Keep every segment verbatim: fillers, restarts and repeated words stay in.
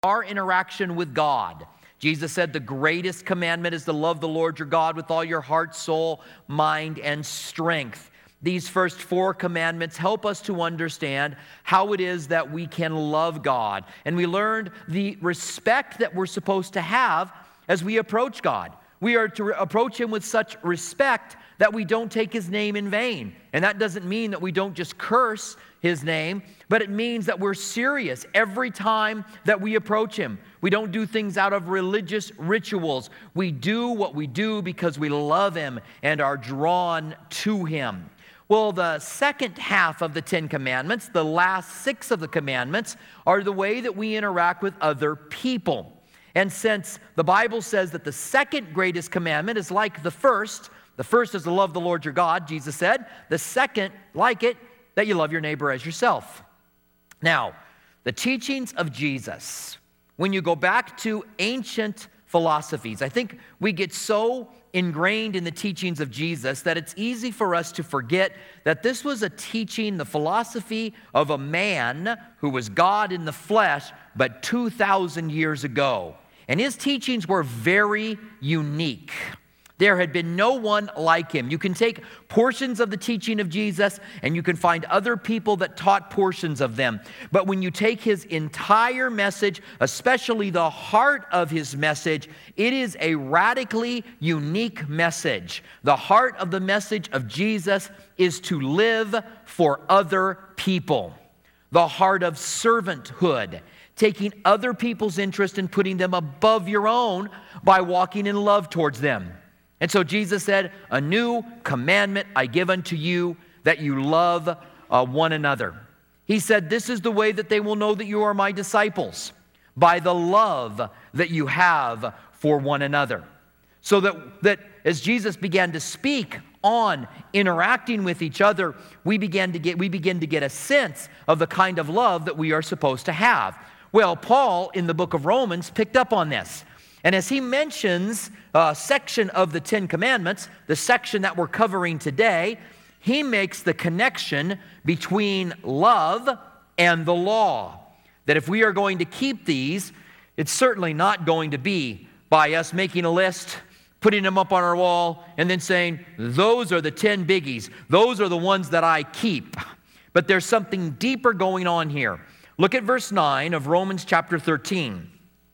our interaction with God. Jesus said the greatest commandment is to love the Lord your God with all your heart, soul, mind, and strength. These first four commandments help us to understand how it is that we can love God. And we learned the respect that we're supposed to have as we approach God. We are to approach Him with such respect that we don't take His name in vain. And that doesn't mean that we don't just curse His name, but it means that we're serious every time that we approach Him. We don't do things out of religious rituals. We do what we do because we love Him and are drawn to Him. Well, the second half of the Ten Commandments, the last six of the commandments, are the way that we interact with other people. And since the Bible says that the second greatest commandment is like the first, the first is to love the Lord your God, Jesus said. The second, like it, that you love your neighbor as yourself. Now, the teachings of Jesus, when you go back to ancient philosophies, I think we get so ingrained in the teachings of Jesus that it's easy for us to forget that this was a teaching, the philosophy of a man who was God in the flesh, but two thousand years ago. And his teachings were very unique. There had been no one like him. You can take portions of the teaching of Jesus and you can find other people that taught portions of them. But when you take his entire message, especially the heart of his message, it is a radically unique message. The heart of the message of Jesus is to live for other people. The heart of servanthood, taking other people's interest and putting them above your own by walking in love towards them. And so Jesus said, a new commandment I give unto you, that you love uh, one another. He said, this is the way that they will know that you are my disciples, by the love that you have for one another. So that, that as Jesus began to speak on interacting with each other, we began to get, we begin to get a sense of the kind of love that we are supposed to have. Well, Paul in the book of Romans picked up on this. And as he mentions a section of the Ten Commandments, the section that we're covering today, he makes the connection between love and the law. That if we are going to keep these, it's certainly not going to be by us making a list, putting them up on our wall, and then saying, those are the ten biggies. Those are the ones that I keep. But there's something deeper going on here. Look at verse nine of Romans chapter thirteen.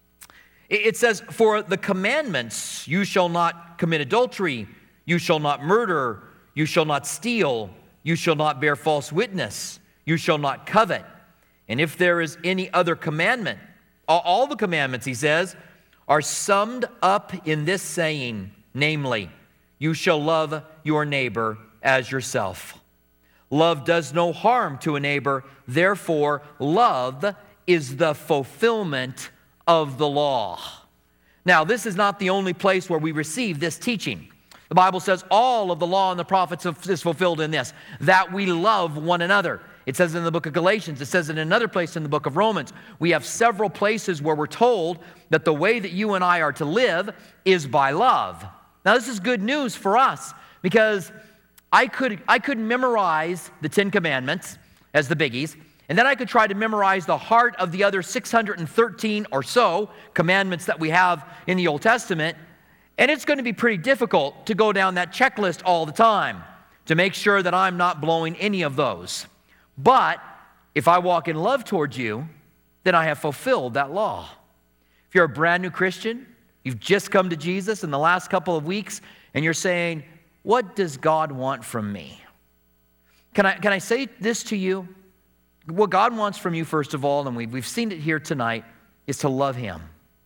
It says, for the commandments, you shall not commit adultery, you shall not murder, you shall not steal, you shall not bear false witness, you shall not covet. And if there is any other commandment, all the commandments, he says, are summed up in this saying, namely, you shall love your neighbor as yourself. Love does no harm to a neighbor, therefore love is the fulfillment of the law. Now, this is not the only place where we receive this teaching. The Bible says all of the law and the prophets is fulfilled in this, that we love one another. It says in the book of Galatians, it says in another place in the book of Romans. We have several places where we're told that the way that you and I are to live is by love. Now, this is good news for us because I could, I could memorize the Ten Commandments as the biggies, and then I could try to memorize the heart of the other six hundred thirteen or so commandments that we have in the Old Testament. And it's going to be pretty difficult to go down that checklist all the time to make sure that I'm not blowing any of those. But if I walk in love towards you, then I have fulfilled that law. If you're a brand new Christian, you've just come to Jesus in the last couple of weeks, and you're saying, what does God want from me? Can I, can I say this to you? What God wants from you, first of all, and we've, we've seen it here tonight, is to love Him.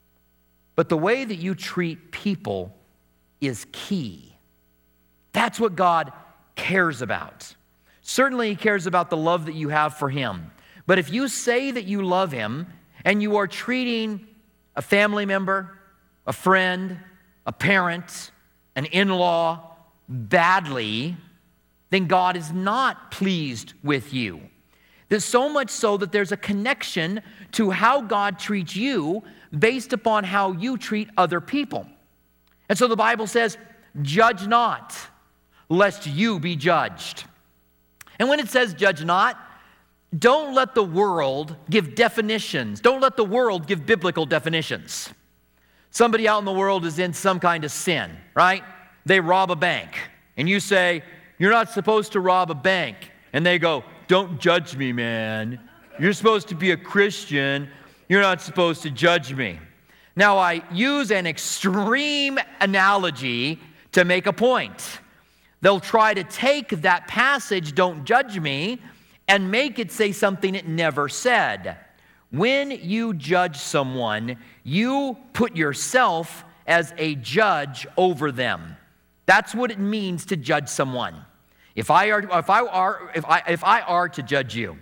But the way that you treat people is key. That's what God cares about. Certainly He cares about the love that you have for Him. But if you say that you love Him and you are treating a family member, a friend, a parent, an in-law badly, then God is not pleased with you. There's so much so that there's a connection to how God treats you based upon how you treat other people. And so the Bible says, judge not, lest you be judged. And when it says judge not, don't let the world give definitions. Don't let the world give biblical definitions. Somebody out in the world is in some kind of sin, right? They rob a bank, and you say, you're not supposed to rob a bank. And they go, don't judge me, man. You're supposed to be a Christian. You're not supposed to judge me. Now, I use an extreme analogy to make a point. They'll try to take that passage, don't judge me, and make it say something it never said. When you judge someone, you put yourself as a judge over them. That's what it means to judge someone. If I are, if I are, if I, if I are to judge you,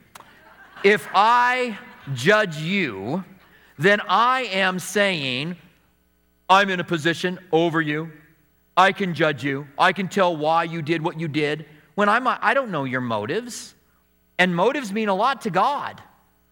if I judge you, then I am saying, I'm in a position over you. I can judge you. I can tell why you did what you did. When I'm, I don't know your motives. And motives mean a lot to God.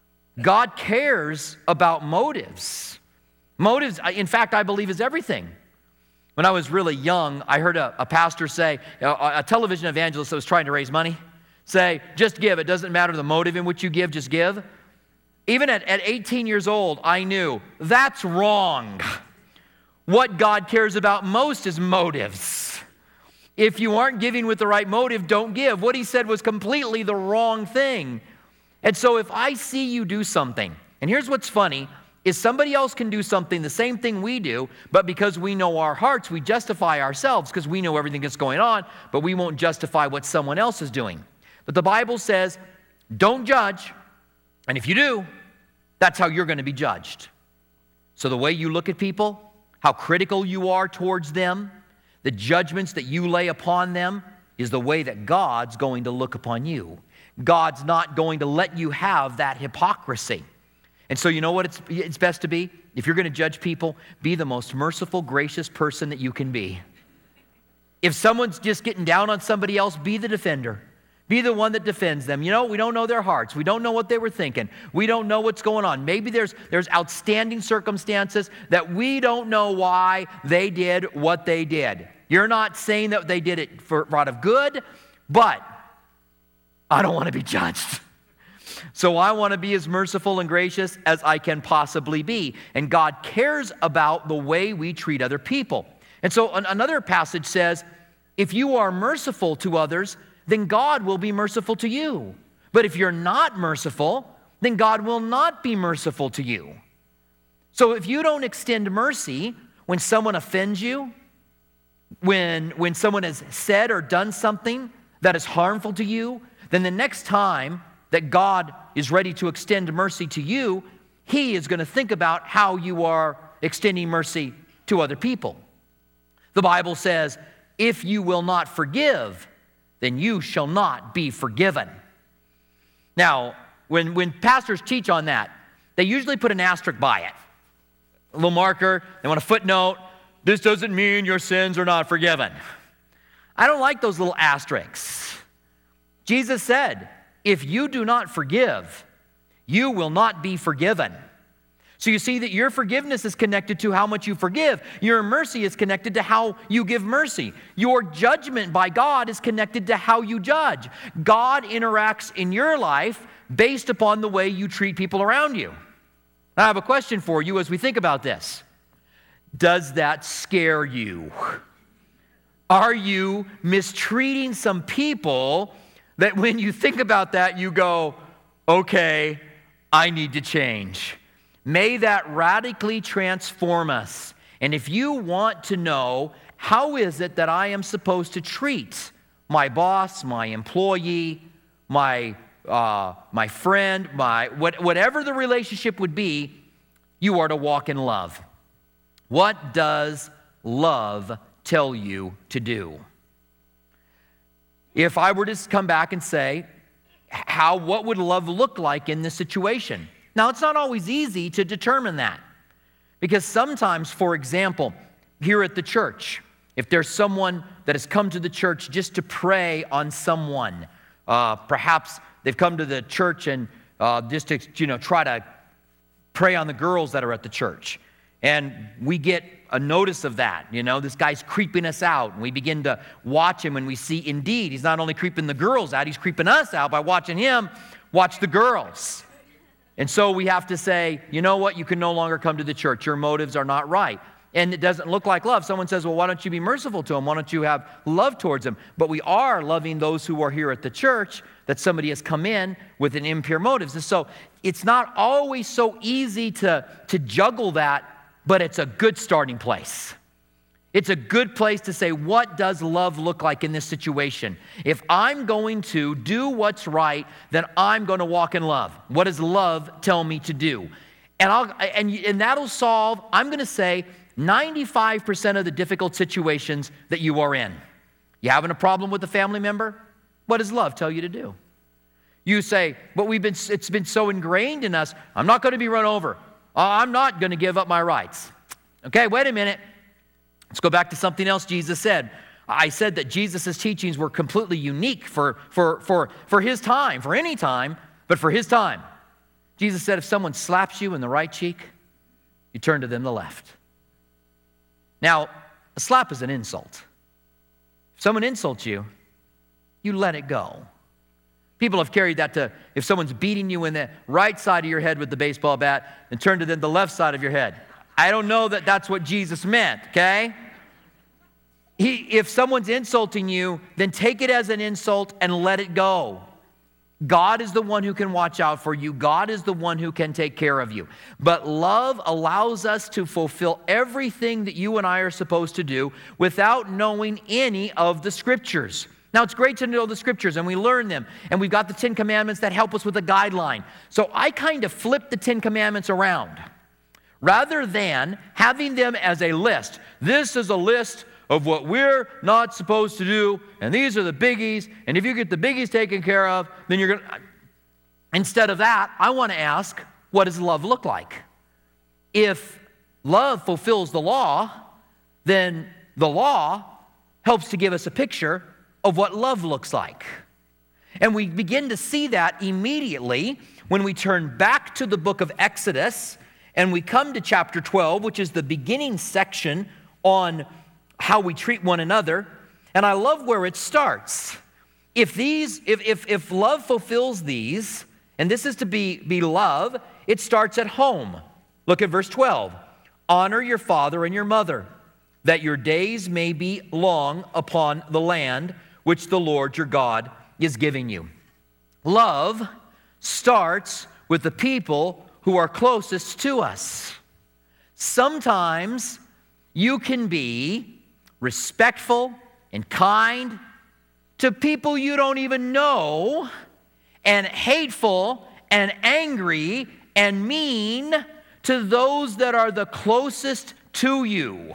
God cares about motives. Motives, in fact, I believe is everything. When I was really young, I heard a, a pastor say, a, a television evangelist that was trying to raise money, say, just give. It doesn't matter the motive in which you give, just give. Even at, at eighteen years old, I knew that's wrong. What God cares about most is motives. If you aren't giving with the right motive, don't give. What he said was completely the wrong thing. And so if I see you do something, and here's what's funny, is somebody else can do something, the same thing we do, but because we know our hearts, we justify ourselves because we know everything that's going on, but we won't justify what someone else is doing. But the Bible says, don't judge, and if you do, that's how you're going to be judged. So the way you look at people, how critical you are towards them, the judgments that you lay upon them is the way that God's going to look upon you. God's not going to let you have that hypocrisy. And so you know what it's, it's best to be? If you're going to judge people, be the most merciful, gracious person that you can be. If someone's just getting down on somebody else, be the defender. Be the one that defends them. You know, we don't know their hearts. We don't know what they were thinking. We don't know what's going on. Maybe there's, there's outstanding circumstances that we don't know why they did what they did. You're not saying that they did it for out of good, but I don't want to be judged. So I want to be as merciful and gracious as I can possibly be. And God cares about the way we treat other people. And so another passage says, if you are merciful to others, then God will be merciful to you. But if you're not merciful, then God will not be merciful to you. So if you don't extend mercy when someone offends you, when, when someone has said or done something that is harmful to you, then the next time that God is ready to extend mercy to you, He is going to think about how you are extending mercy to other people. The Bible says, if you will not forgive, then you shall not be forgiven. Now, when, when pastors teach on that, they usually put an asterisk by it. A little marker, they want a footnote. This doesn't mean your sins are not forgiven. I don't like those little asterisks. Jesus said, if you do not forgive, you will not be forgiven. So you see that your forgiveness is connected to how much you forgive. Your mercy is connected to how you give mercy. Your judgment by God is connected to how you judge. God interacts in your life based upon the way you treat people around you. I have a question for you as we think about this. Does that scare you? Are you mistreating some people that when you think about that, you go, okay, I need to change? May that radically transform us. And if you want to know, how is it that I am supposed to treat my boss, my employee, my uh, my friend, my what, whatever the relationship would be, you are to walk in love. What does love tell you to do? If I were to come back and say, how, what would love look like in this situation? Now, it's not always easy to determine that. Because sometimes, for example, here at the church, if there's someone that has come to the church just to pray on someone, uh, perhaps they've come to the church and uh, just to, you know, try to pray on the girls that are at the church. And we get a notice of that. You know, this guy's creeping us out. And we begin to watch him and we see, indeed, he's not only creeping the girls out, he's creeping us out by watching him. watch the girls. And so we have to say, you know what, you can no longer come to the church. Your motives are not right. And it doesn't look like love. Someone says, well, why don't you be merciful to them? Why don't you have love towards them? But we are loving those who are here at the church, that somebody has come in with an impure motives. And so it's not always so easy to, to juggle that, but it's a good starting place. It's a good place to say, what does love look like in this situation? If I'm going to do what's right, then I'm going to walk in love. What does love tell me to do? And, I'll, and, and that'll solve, I'm going to say, ninety-five percent of the difficult situations that you are in. You having a problem with a family member? What does love tell you to do? You say, but we've been, it's been so ingrained in us, I'm not going to be run over. I'm not going to give up my rights. Okay, wait a minute. Let's go back to something else Jesus said. I said that Jesus' teachings were completely unique for, for, for, for his time, for any time, but for his time. Jesus said, if someone slaps you in the right cheek, you turn to them the left. Now, a slap is an insult. If someone insults you, you let it go. People have carried that to, if someone's beating you in the right side of your head with the baseball bat, then turn to them the left side of your head. I don't know that that's what Jesus meant, okay? He, if someone's insulting you, then take it as an insult and let it go. God is the one who can watch out for you. God is the one who can take care of you. But love allows us to fulfill everything that you and I are supposed to do without knowing any of the Scriptures. Now, it's great to know the Scriptures, and we learn them, and we've got the Ten Commandments that help us with a guideline. So I kind of flip the Ten Commandments around. Rather than having them as a list, this is a list of what we're not supposed to do, and these are the biggies, and if you get the biggies taken care of, then you're going to... Instead of that, I want to ask, what does love look like? If love fulfills the law, then the law helps to give us a picture of what love looks like. And we begin to see that immediately when we turn back to the book of Exodus, and we come to chapter twelve, which is the beginning section on how we treat one another. And I love where it starts. If these, if if if love fulfills these, and this is to be, be love, it starts at home. Look at verse twelve. Honor your father and your mother, that your days may be long upon the land which the Lord your God is giving you. Love starts with the people who are closest to us. Sometimes you can be respectful and kind to people you don't even know, and hateful and angry and mean to those that are the closest to you.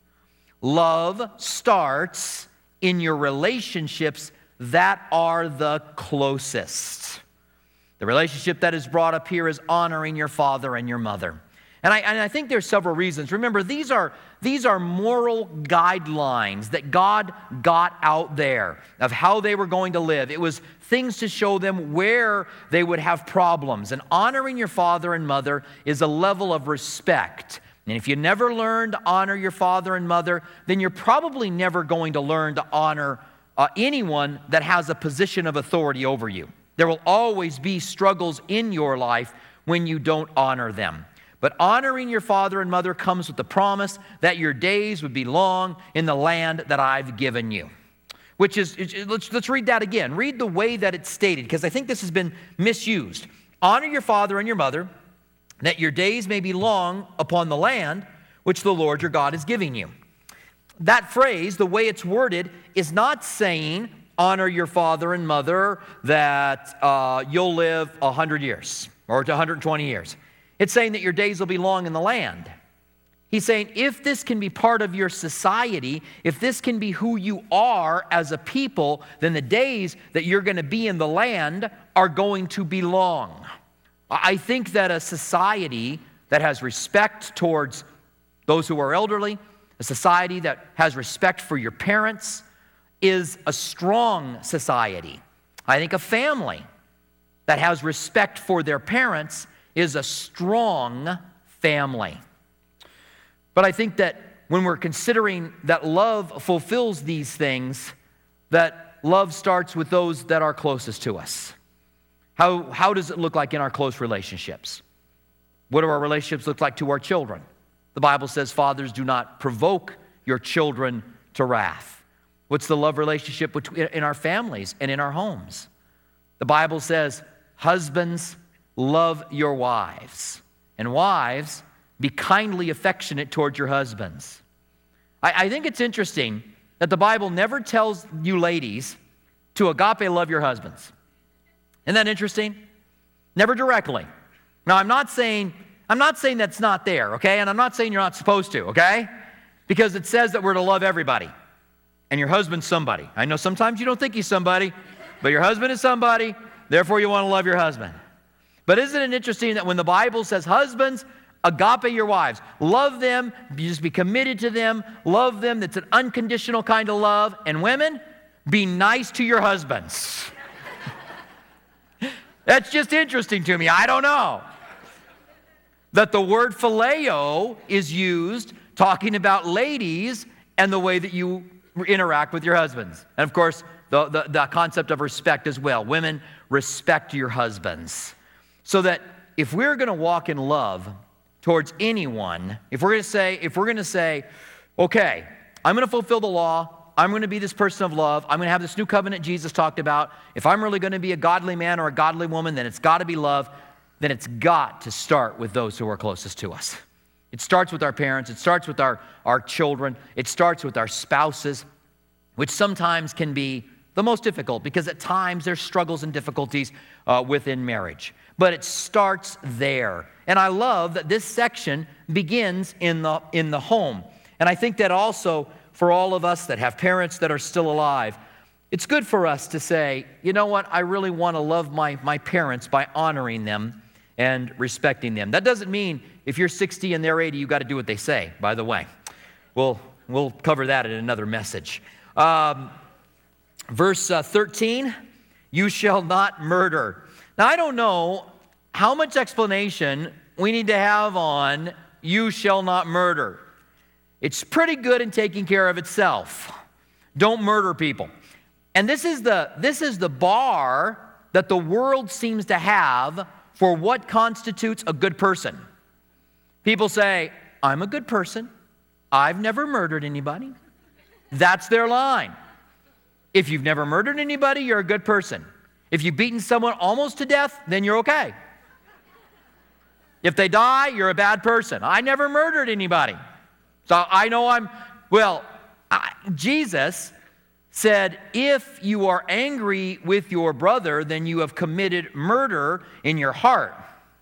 Love starts in your relationships that are the closest. The relationship that is brought up here is honoring your father and your mother. And I, and I think there's several reasons. Remember, these are, these are moral guidelines that God got out there of how they were going to live. It was things to show them where they would have problems. And honoring your father and mother is a level of respect. And if you never learn to honor your father and mother, then you're probably never going to learn to honor uh, anyone that has a position of authority over you. There will always be struggles in your life when you don't honor them. But honoring your father and mother comes with the promise that your days would be long in the land that I've given you. Which is, let's, let's read that again. Read the way that it's stated, because I think this has been misused. Honor your father and your mother, that your days may be long upon the land which the Lord your God is giving you. That phrase, the way it's worded, is not saying honor your father and mother that uh, you'll live one hundred years or to one hundred twenty years. It's saying that your days will be long in the land. He's saying if this can be part of your society, if this can be who you are as a people, then the days that you're going to be in the land are going to be long. I think that a society that has respect towards those who are elderly, a society that has respect for your parents, is a strong society. I think a family that has respect for their parents is a strong family. But I think that when we're considering that love fulfills these things, that love starts with those that are closest to us. How, how does it look like in our close relationships? What do our relationships look like to our children? The Bible says, fathers, do not provoke your children to wrath. What's the love relationship between, in our families and in our homes? The Bible says, husbands, love your wives. And wives, be kindly affectionate toward your husbands. I, I think it's interesting that the Bible never tells you ladies to agape love your husbands. Isn't that interesting? Never directly. Now, I'm not saying, I'm not saying that's not there, okay? And I'm not saying you're not supposed to, okay? Because it says that we're to love everybody. And your husband's somebody. I know sometimes you don't think he's somebody, but your husband is somebody, therefore you want to love your husband. But isn't it interesting that when the Bible says, husbands, agape your wives, love them, just be committed to them, love them, that's an unconditional kind of love, and women, be nice to your husbands. That's just interesting to me. I don't know. That the word phileo is used talking about ladies and the way that you interact with your husbands. And of course, the, the, the concept of respect as well. Women, respect your husbands. So that if we're going to walk in love towards anyone, if we're going to say, if we're going to say, okay, I'm going to fulfill the law, I'm going to be this person of love, I'm going to have this new covenant Jesus talked about, if I'm really going to be a godly man or a godly woman, then it's got to be love, then it's got to start with those who are closest to us. It starts with our parents, it starts with our, our children, it starts with our spouses, which sometimes can be the most difficult because at times there's struggles and difficulties uh, within marriage. But it starts there. And I love that this section begins in the, in the home. And I think that also for all of us that have parents that are still alive, it's good for us to say, you know what, I really want to love my, my parents by honoring them and respecting them. That doesn't mean if you're sixty and they're eighty, you got to do what they say, by the way. We'll, we'll cover that in another message. Um, verse uh, thirteen, you shall not murder. Now, I don't know how much explanation we need to have on you shall not murder. It's pretty good in taking care of itself. Don't murder people. And this is the, this is the bar that the world seems to have for what constitutes a good person. People say, I'm a good person. I've never murdered anybody. That's their line. If you've never murdered anybody, you're a good person. If you've beaten someone almost to death, then you're okay. If they die, you're a bad person. I never murdered anybody. So I know I'm, well, I, Jesus said, if you are angry with your brother, then you have committed murder in your heart.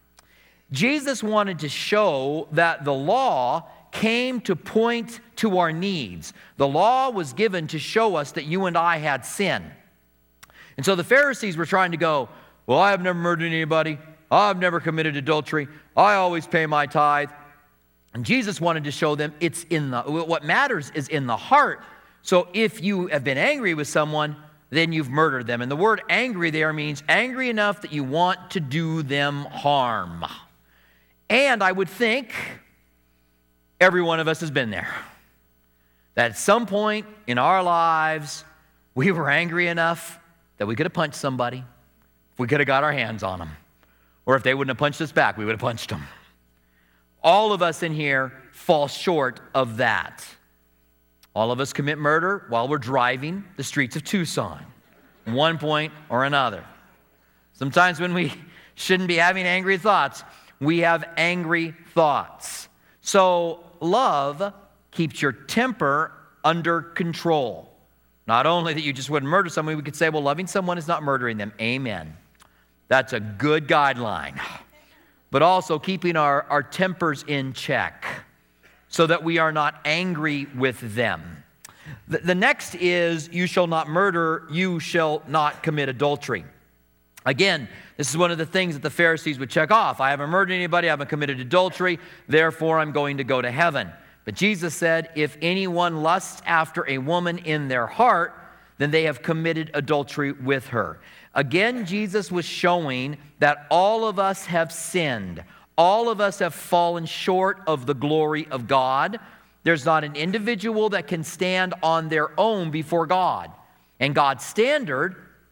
Jesus wanted to show that the law came to point to our needs. The law was given to show us that you and I had sin. And so the Pharisees were trying to go, well, I have never murdered anybody. I've never committed adultery. I always pay my tithe. And Jesus wanted to show them it's in the, what matters is in the heart. So if you have been angry with someone, then you've murdered them. And the word angry there means angry enough that you want to do them harm. And I would think every one of us has been there. That at some point in our lives, we were angry enough that we could have punched somebody. If we could have got our hands on them. Or if they wouldn't have punched us back, we would have punched them. All of us in here fall short of that. All of us commit murder while we're driving the streets of Tucson, one point or another. Sometimes when we shouldn't be having angry thoughts, we have angry thoughts. So love keeps your temper under control. Not only that you just wouldn't murder someone, we could say, well, loving someone is not murdering them. Amen. That's a good guideline. But also keeping our, our tempers in check so that we are not angry with them. The, the next is, you shall not murder, you shall not commit adultery. Again, this is one of the things that the Pharisees would check off. I haven't murdered anybody, I haven't committed adultery, therefore I'm going to go to heaven. But Jesus said, if anyone lusts after a woman in their heart, then they have committed adultery with her. Again, Jesus was showing that all of us have sinned. All of us have fallen short of the glory of God. There's not an individual that can stand on their own before God. And God's standard,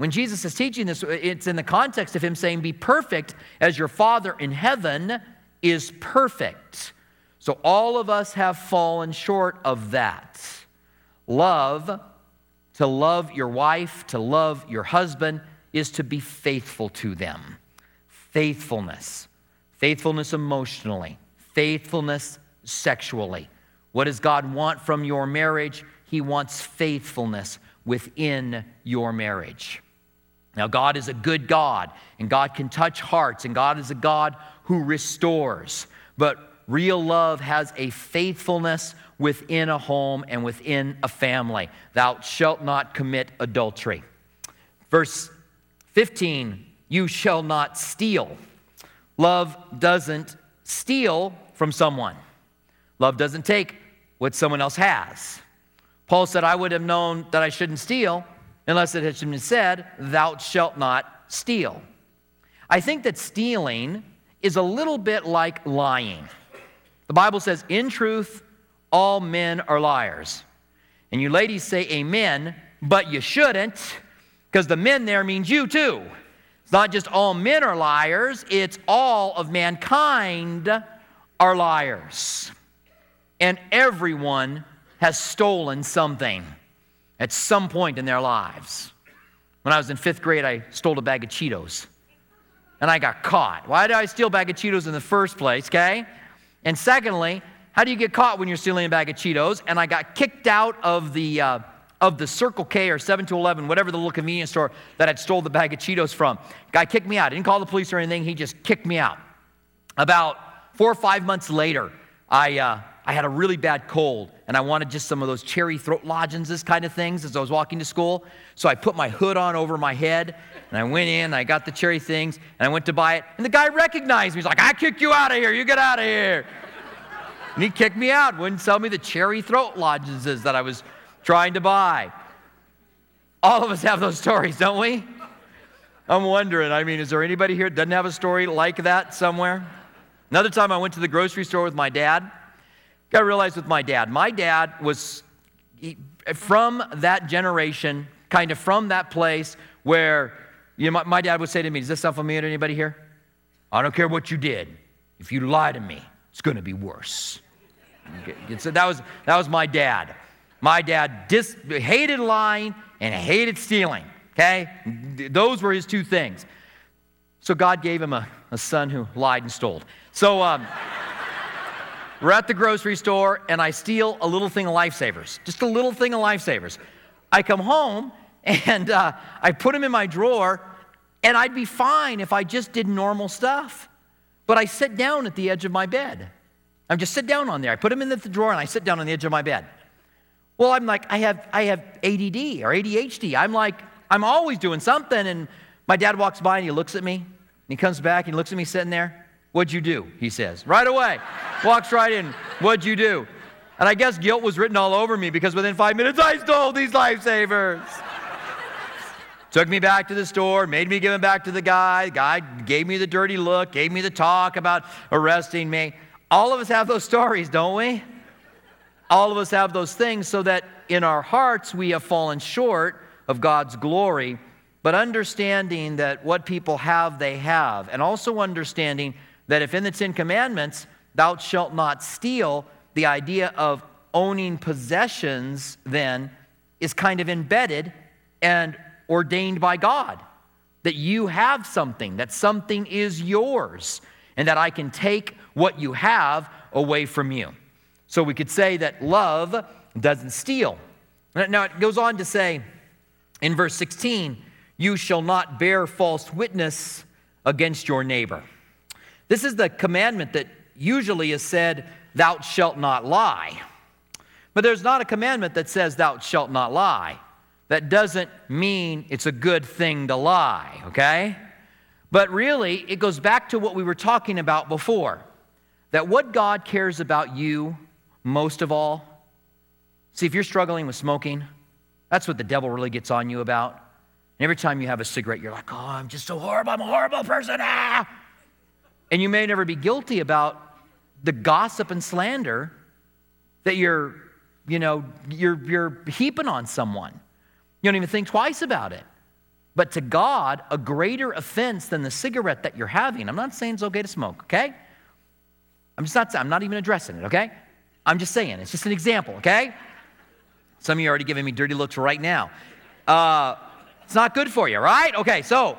When Jesus is teaching this, it's in the context of him saying, be perfect as your Father in heaven is perfect. So all of us have fallen short of that. Love, to love your wife, to love your husband, is to be faithful to them. Faithfulness. Faithfulness emotionally. Faithfulness sexually. What does God want from your marriage? He wants faithfulness within your marriage. Now, God is a good God, and God can touch hearts, and God is a God who restores. But real love has a faithfulness within a home and within a family. Thou shalt not commit adultery. Verse fifteen, you shall not steal. Love doesn't steal from someone. Love doesn't take what someone else has. Paul said, I would have known that I shouldn't steal unless it had been said, thou shalt not steal. I think that stealing is a little bit like lying. The Bible says, in truth, all men are liars. And you ladies say amen, but you shouldn't, because the men there means you too. It's not just all men are liars, it's all of mankind are liars. And everyone has stolen something at some point in their lives. When I was in fifth grade, I stole a bag of Cheetos. And I got caught. Why did I steal a bag of Cheetos in the first place, okay? And secondly, how do you get caught when you're stealing a bag of Cheetos? And I got kicked out of the uh, of the Circle K or seven to eleven, whatever the little convenience store that I'd stole the bag of Cheetos from. Guy kicked me out. I didn't call the police or anything. He just kicked me out. About four or five months later, I uh, I had a really bad cold, and I wanted just some of those cherry throat lozenges kind of things as I was walking to school. So I put my hood on over my head, and I went in, I got the cherry things, and I went to buy it, and the guy recognized me. He's like, I kicked you out of here. You get out of here. And he kicked me out, wouldn't sell me the cherry throat lozenges that I was trying to buy. All of us have those stories, don't we? I'm wondering, I mean, is there anybody here that doesn't have a story like that somewhere? Another time I went to the grocery store with my dad. I realized with my dad, my dad was he, from that generation, kind of from that place where, you know, my, my dad would say to me, does this sound familiar to anybody here? I don't care what you did. If you lie to me, it's going to be worse. Okay. So that was, that was my dad. My dad dis, hated lying and hated stealing, okay? Those were his two things. So God gave him a, a son who lied and stole. So um, we're at the grocery store, and I steal a little thing of Lifesavers, just a little thing of Lifesavers. I come home, and uh, I put them in my drawer, and I'd be fine if I just did normal stuff. But I sit down at the edge of my bed. I'm just sit down on there. I put them in the drawer, and I sit down on the edge of my bed. Well, I'm like, I have I have A D D or A D H D. I'm like, I'm always doing something. And my dad walks by, and he looks at me. And he comes back, and he looks at me sitting there. What'd you do? He says. Right away. Walks right in. What'd you do? And I guess guilt was written all over me because within five minutes, I stole these Lifesavers. Took me back to the store, made me give them back to the guy. The guy gave me the dirty look, gave me the talk about arresting me. All of us have those stories, don't we? All of us have those things so that in our hearts we have fallen short of God's glory, but understanding that what people have, they have. And also understanding that if in the Ten Commandments, thou shalt not steal, the idea of owning possessions then is kind of embedded and ordained by God, that you have something, that something is yours, and that I can take what you have away from you. So we could say that love doesn't steal. Now it goes on to say in verse sixteen, you shall not bear false witness against your neighbor. This is the commandment that usually is said, thou shalt not lie. But there's not a commandment that says thou shalt not lie. That doesn't mean it's a good thing to lie, okay? But really, it goes back to what we were talking about before. That what God cares about you most of all, see, if you're struggling with smoking, that's what the devil really gets on you about. And every time you have a cigarette, you're like, oh, I'm just so horrible, I'm a horrible person, ah! And you may never be guilty about the gossip and slander that you're, you know, you're, you're heaping on someone. You don't even think twice about it. but to God, a greater offense than the cigarette that you're having. I'm not saying it's okay to smoke, okay? I'm just not, I'm not even addressing it, okay? I'm just saying, it's just an example, okay? Some of you are already giving me dirty looks right now. Uh, it's not good for you, right? Okay, so,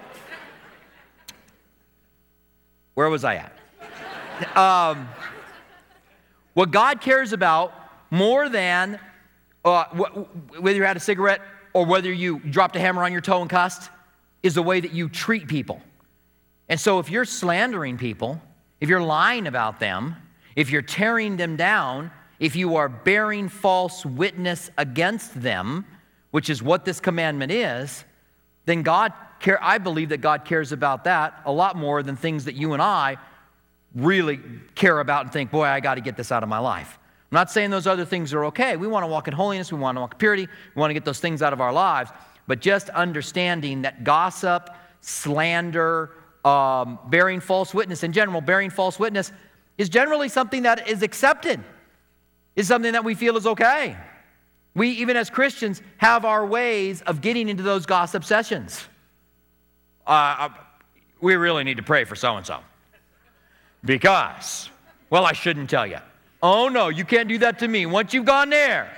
where was I at? Um, what God cares about more than uh, wh- whether you had a cigarette or whether you dropped a hammer on your toe and cussed is the way that you treat people. And so if you're slandering people, if you're lying about them, if you're tearing them down, if you are bearing false witness against them, which is what this commandment is, then God care. I believe that God cares about that a lot more than things that you and I really care about and think, boy, I got to get this out of my life. I'm not saying those other things are okay. We want to walk in holiness. We want to walk in purity. We want to get those things out of our lives. But just understanding that gossip, slander, um, bearing false witness, in general, bearing false witness is generally something that is accepted, is something that we feel is okay. We, even as Christians, have our ways of getting into those gossip sessions. Uh, we really need to pray for so-and-so. Because, well, I shouldn't tell you. Oh, no, you can't do that to me. Once you've gone there,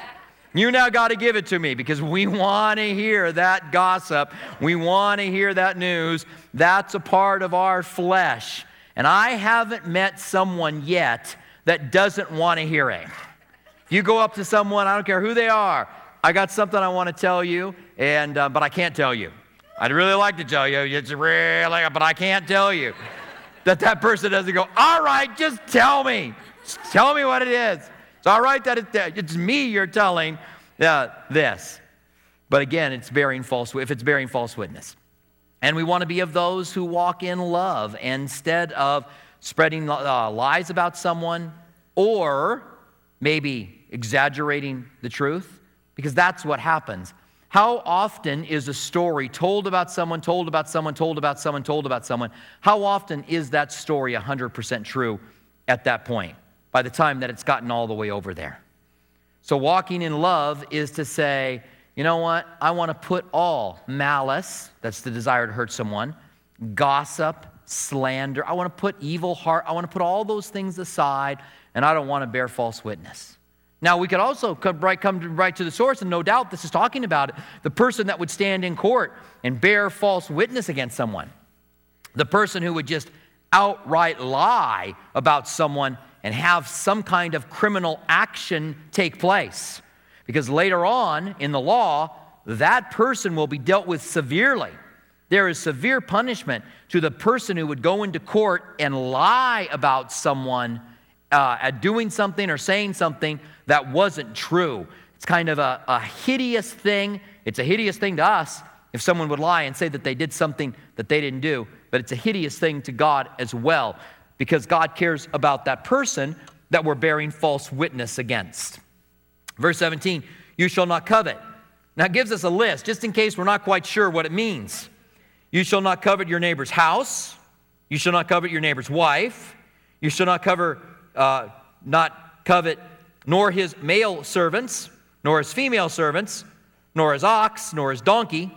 you now got to give it to me because we want to hear that gossip. We want to hear that news. That's a part of our flesh. And I haven't met someone yet that doesn't want to hear it. If you go up to someone, I don't care who they are, I got something I want to tell you, and uh, but I can't tell you. I'd really like to tell you. It's really, but I can't tell you. That that person doesn't go, all right, just tell me. Just tell me what it is. It's all right that it's, it's me you're telling uh, this. But again, it's bearing false, if it's bearing false witness. And we want to be of those who walk in love instead of spreading uh, lies about someone or maybe exaggerating the truth, because that's what happens. How often is a story told about someone, told about someone, told about someone, told about someone? How often is that story one hundred percent true at that point, by the time that it's gotten all the way over there? So walking in love is to say, you know what? I want to put all malice, that's the desire to hurt someone, gossip, slander. I want to put evil heart. I want to put all those things aside, and I don't want to bear false witness. Now, we could also come right, come right to the source, and no doubt this is talking about the person that would stand in court and bear false witness against someone. The person who would just outright lie about someone and have some kind of criminal action take place. Because later on in the law, that person will be dealt with severely. There is severe punishment to the person who would go into court and lie about someone uh, at doing something or saying something that wasn't true. It's kind of a, a hideous thing. It's a hideous thing to us if someone would lie and say that they did something that they didn't do, but it's a hideous thing to God as well, because God cares about that person that we're bearing false witness against. Verse seventeen, you shall not covet. Now it gives us a list, just in case we're not quite sure what it means. You shall not covet your neighbor's house. You shall not covet your neighbor's wife. You shall not cover, uh, not covet nor his male servants, nor his female servants, nor his ox, nor his donkey,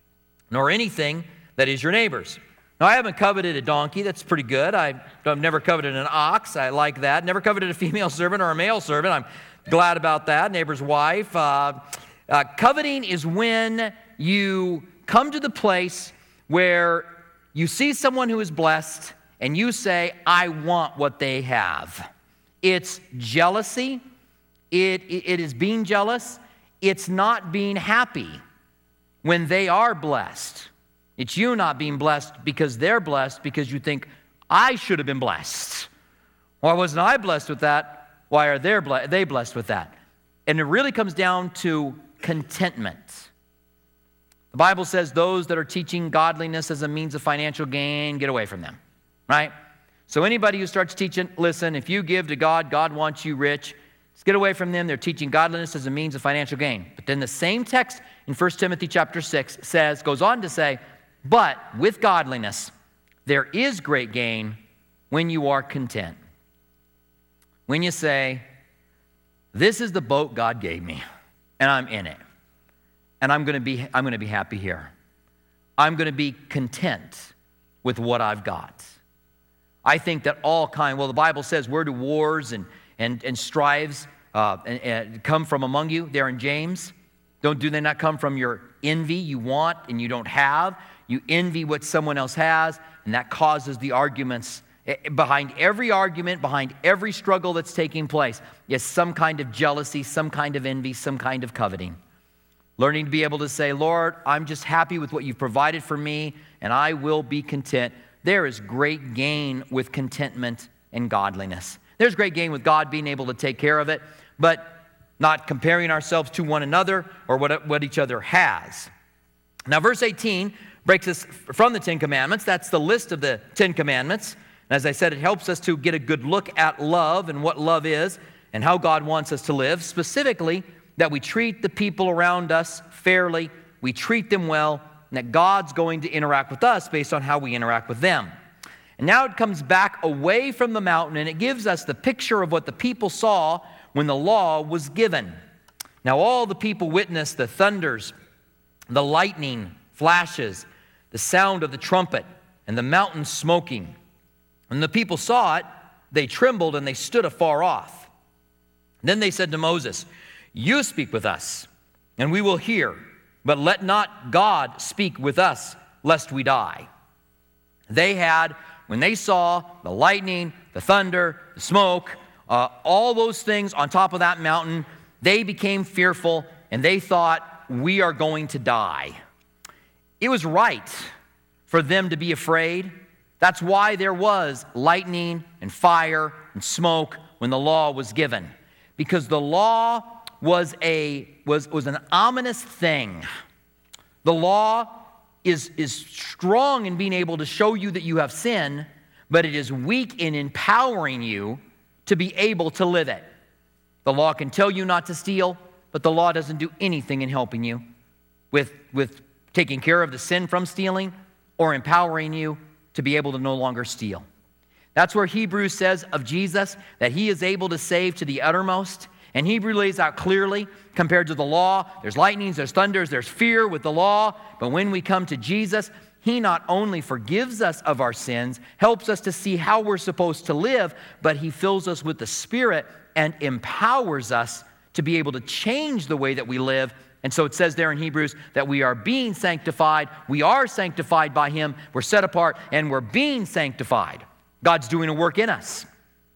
nor anything that is your neighbor's. Now, I haven't coveted a donkey. That's pretty good. I, I've never coveted an ox. I like that. Never coveted a female servant or a male servant. I'm glad about that. Neighbor's wife. Uh, uh, coveting is when you come to the place where you see someone who is blessed and you say, I want what they have. It's jealousy. It, it, it is being jealous. It's not being happy when they are blessed. It's you not being blessed because they're blessed because you think, I should have been blessed. Why wasn't I blessed with that? Why are they ble- they blessed with that? And it really comes down to contentment. The Bible says those that are teaching godliness as a means of financial gain, get away from them, right? So anybody who starts teaching, listen, if you give to God, God wants you rich, let's get away from them. They're teaching godliness as a means of financial gain. But then the same text in First Timothy chapter six says, goes on to say, but with godliness, there is great gain when you are content. When you say, this is the boat God gave me, and I'm in it, and I'm going to be I'm going to be happy here. I'm going to be content with what I've got. I think that all kind, well, the Bible says, where do wars and, and, and strives uh, and, and come from among you? There in James. Don't do they not come from your envy you want and you don't have? You envy what someone else has, and that causes the arguments. Behind every argument, behind every struggle that's taking place, is some kind of jealousy, some kind of envy, some kind of coveting. Learning to be able to say, Lord, I'm just happy with what you've provided for me, and I will be content. There is great gain with contentment and godliness. There's great gain with God being able to take care of it, but not comparing ourselves to one another or what, what each other has. Now, verse eighteen breaks us from the Ten Commandments. That's the list of the Ten Commandments. And as I said, it helps us to get a good look at love and what love is and how God wants us to live. Specifically, that we treat the people around us fairly, we treat them well, and that God's going to interact with us based on how we interact with them. And now it comes back away from the mountain, and it gives us the picture of what the people saw when the law was given. Now all the people witnessed the thunders, the lightning flashes, the sound of the trumpet, and the mountain smoking. When the people saw it, they trembled and they stood afar off. Then they said to Moses, you speak with us, and we will hear, but let not God speak with us, lest we die. They had, when they saw the lightning, the thunder, the smoke, uh, all those things on top of that mountain, they became fearful, and they thought, we are going to die. It was right for them to be afraid. That's why there was lightning and fire and smoke when the law was given. Because the law was a was, was an ominous thing. The law is, is strong in being able to show you that you have sin, but it is weak in empowering you to be able to live it. The law can tell you not to steal, but the law doesn't do anything in helping you with, with taking care of the sin from stealing or empowering you to be able to no longer steal. That's where Hebrews says of Jesus that he is able to save to the uttermost. And Hebrew lays out clearly, compared to the law, there's lightnings, there's thunders, there's fear with the law. But when we come to Jesus, he not only forgives us of our sins, helps us to see how we're supposed to live, but he fills us with the Spirit and empowers us to be able to change the way that we live. And so it says there in Hebrews that we are being sanctified. We are sanctified by him. We're set apart and we're being sanctified. God's doing a work in us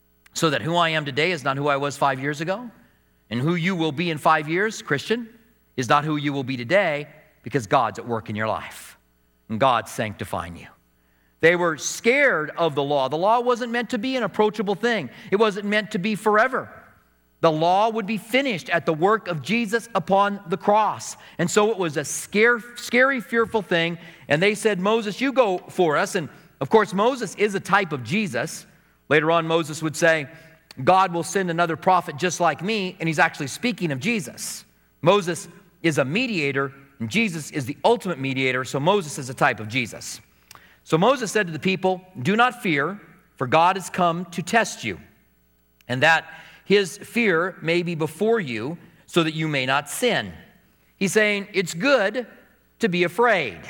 so that who I am today is not who I was five years ago. And who you will be in five years, Christian, is not who you will be today, because God's at work in your life. And God's sanctifying you. They were scared of the law. The law wasn't meant to be an approachable thing. It wasn't meant to be forever. The law would be finished at the work of Jesus upon the cross. And so it was a scare, scary, fearful thing. And they said, Moses, you go for us. And of course, Moses is a type of Jesus. Later on, Moses would say, God will send another prophet just like me, and he's actually speaking of Jesus. Moses is a mediator, and Jesus is the ultimate mediator, so Moses is a type of Jesus. So Moses said to the people, do not fear, for God has come to test you, and that his fear may be before you, so that you may not sin. He's saying it's good to be afraid.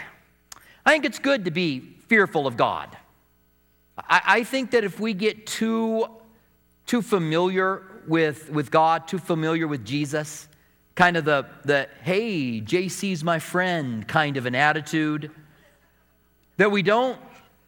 I think it's good to be fearful of God. I, I think that if we get too too familiar with, with God, too familiar with Jesus, kind of the, the, hey, J C's my friend kind of an attitude, that we don't,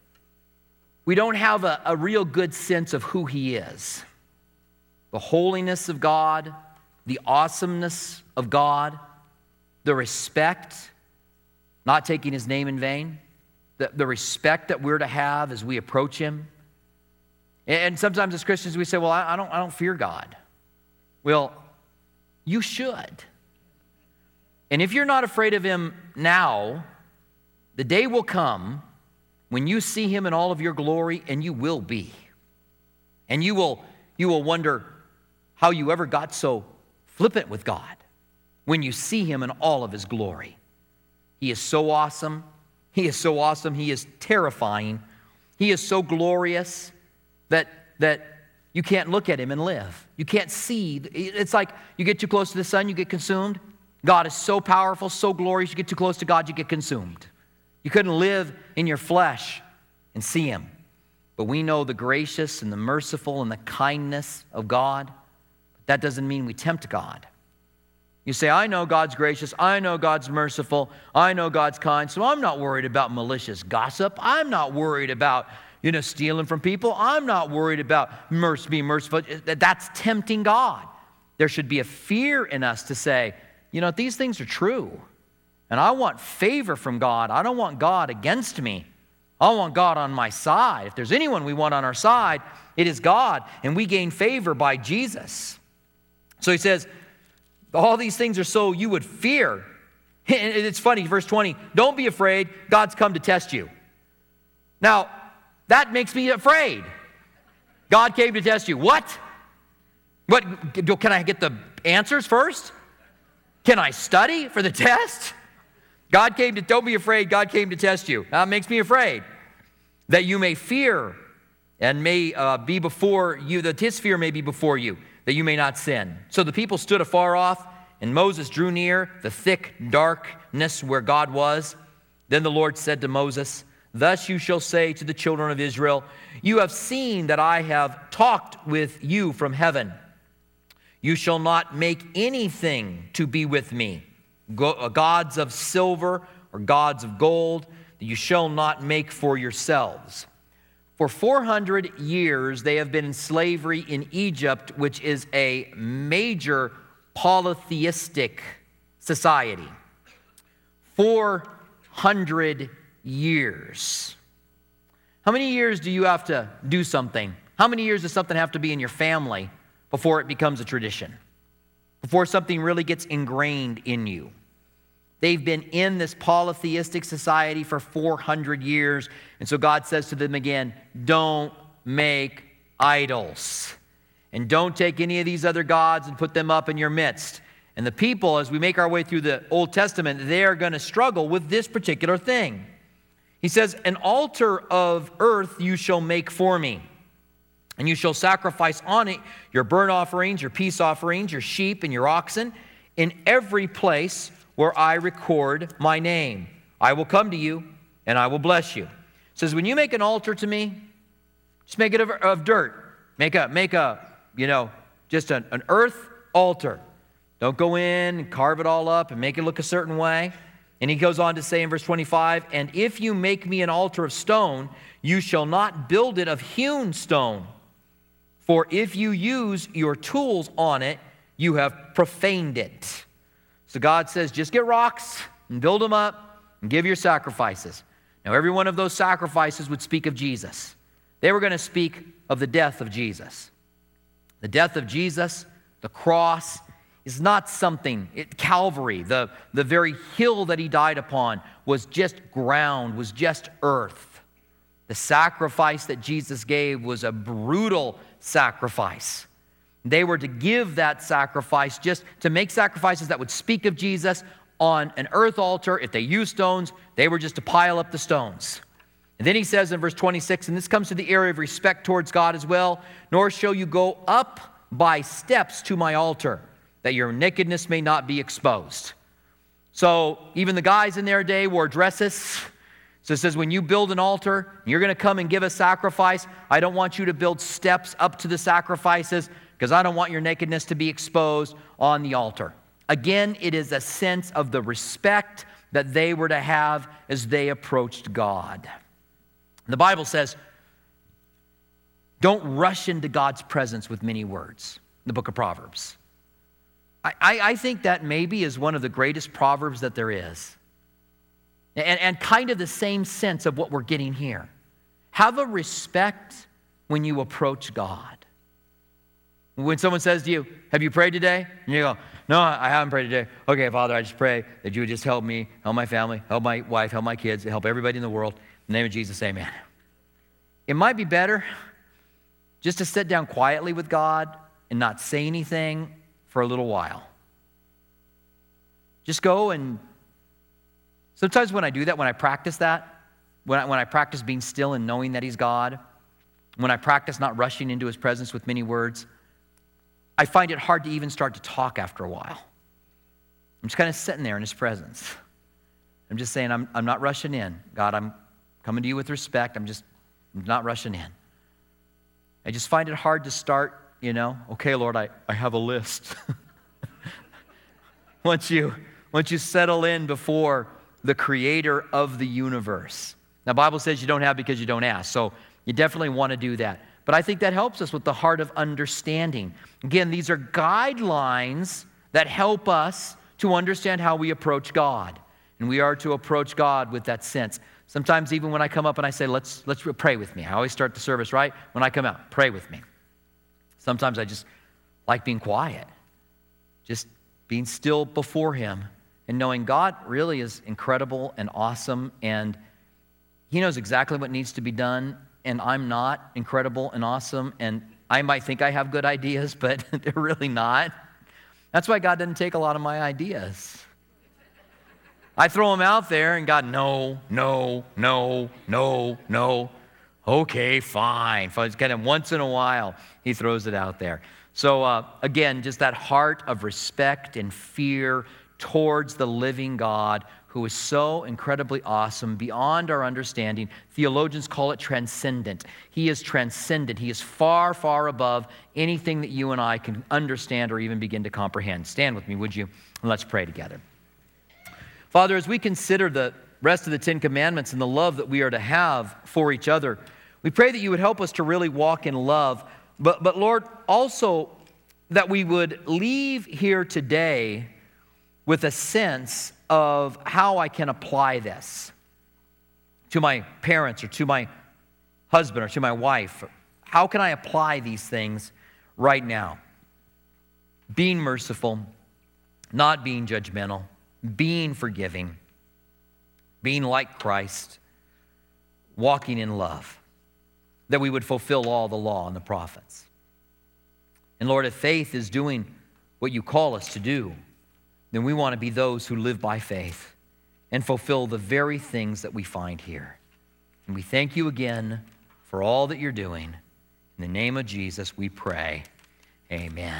we don't have a, a real good sense of who he is. The holiness of God, the awesomeness of God, the respect, not taking his name in vain, the, the respect that we're to have as we approach him. And sometimes as Christians we say, well, I don't, I don't fear God. Well, you should. And if you're not afraid of him now, the day will come when you see him in all of your glory, and you will be. And you will, you will wonder how you ever got so flippant with God when you see him in all of his glory. He is so awesome. He is so awesome. He is terrifying. He is so glorious that, that you can't look at him and live. You can't see. It's like you get too close to the sun, you get consumed. God is so powerful, so glorious. You get too close to God, you get consumed. You couldn't live in your flesh and see him. But we know the gracious and the merciful and the kindness of God. That doesn't mean we tempt God. You say, I know God's gracious, I know God's merciful, I know God's kind, so I'm not worried about malicious gossip. I'm not worried about, you know, stealing from people. I'm not worried about mercy, being merciful. That's tempting God. There should be a fear in us to say, you know, these things are true. And I want favor from God. I don't want God against me. I want God on my side. If there's anyone we want on our side, it is God. And we gain favor by Jesus. So he says, all these things are so you would fear. And it's funny, verse twenty, don't be afraid. God's come to test you. Now, that makes me afraid. God came to test you. What? What? Can I get the answers first? Can I study for the test? God came to, don't be afraid, God came to test you. That makes me afraid. That you may fear and may uh, be before you, that his fear may be before you, that you may not sin. So the people stood afar off, and Moses drew near the thick darkness where God was. Then the Lord said to Moses, thus you shall say to the children of Israel, you have seen that I have talked with you from heaven. You shall not make anything to be with me, gods of silver or gods of gold, that you shall not make for yourselves. For four hundred years they have been in slavery in Egypt, which is a major polytheistic society. four hundred years. How many years do you have to do something? How many years does something have to be in your family before it becomes a tradition? Before something really gets ingrained in you? They've been in this polytheistic society for four hundred years. And so God says to them again, don't make idols. And don't take any of these other gods and put them up in your midst. And the people, as we make our way through the Old Testament, they're going to struggle with this particular thing. He says, an altar of earth you shall make for me. And you shall sacrifice on it your burnt offerings, your peace offerings, your sheep and your oxen, in every place where I record my name. I will come to you, and I will bless you. It says, when you make an altar to me, just make it of, of dirt. Make a, make a, you know, just an, an earth altar. Don't go in and carve it all up and make it look a certain way. And he goes on to say in verse twenty-five, and if you make me an altar of stone, you shall not build it of hewn stone. For if you use your tools on it, you have profaned it. So God says, just get rocks and build them up and give your sacrifices. Now, every one of those sacrifices would speak of Jesus. They were going to speak of the death of Jesus. The death of Jesus, the cross, is not something, it, Calvary, the, the very hill that he died upon, was just ground, was just earth. The sacrifice that Jesus gave was a brutal sacrifice. They were to give that sacrifice, just to make sacrifices that would speak of Jesus on an earth altar. If they used stones, they were just to pile up the stones. And then he says in verse twenty-six, and this comes to the area of respect towards God as well, nor shall you go up by steps to my altar, that your nakedness may not be exposed. So even the guys in their day wore dresses. So it says, when you build an altar, you're going to come and give a sacrifice. I don't want you to build steps up to the sacrifices, because I don't want your nakedness to be exposed on the altar. Again, it is a sense of the respect that they were to have as they approached God. The Bible says, don't rush into God's presence with many words, in the book of Proverbs. I, I, I think that maybe is one of the greatest proverbs that there is. And, and kind of the same sense of what we're getting here. Have a respect when you approach God. When someone says to you, have you prayed today? And you go, no, I haven't prayed today. Okay, Father, I just pray that you would just help me, help my family, help my wife, help my kids, help everybody in the world. In the name of Jesus, amen. It might be better just to sit down quietly with God and not say anything for a little while. Just go and sometimes when I do that, when I practice that, when I, when I practice being still and knowing that he's God, when I practice not rushing into his presence with many words, I find it hard to even start to talk after a while. I'm just kind of sitting there in his presence. I'm just saying, I'm, I'm not rushing in. God, I'm coming to you with respect. I'm just I'm not rushing in. I just find it hard to start, you know, okay, Lord, I, I have a list. once, you, once you settle in before the creator of the universe. Now, the Bible says you don't have because you don't ask, so you definitely want to do that. But I think that helps us with the heart of understanding. Again, these are guidelines that help us to understand how we approach God. And we are to approach God with that sense. Sometimes even when I come up and I say, let's, let's pray with me. I always start the service, right? When I come out, pray with me. Sometimes I just like being quiet. Just being still before him and knowing God really is incredible and awesome, and he knows exactly what needs to be done, and I'm not incredible and awesome, and I might think I have good ideas, but they're really not. That's why God doesn't take a lot of my ideas. I throw them out there, and God, no, no, no, no, no. Okay, fine. Fine. Kind of once in a while, he throws it out there. So uh, again, just that heart of respect and fear towards the living God who is so incredibly awesome, beyond our understanding. Theologians call it transcendent. He is transcendent. He is far, far above anything that you and I can understand or even begin to comprehend. Stand with me, would you? And let's pray together. Father, as we consider the rest of the Ten Commandments and the love that we are to have for each other, we pray that you would help us to really walk in love. But, but Lord, also that we would leave here today with a sense of how I can apply this to my parents or to my husband or to my wife. How can I apply these things right now? Being merciful, not being judgmental, being forgiving, being like Christ, walking in love, that we would fulfill all the law and the prophets. And Lord, if faith is doing what you call us to do, then we want to be those who live by faith and fulfill the very things that we find here. And we thank you again for all that you're doing. In the name of Jesus, we pray. Amen.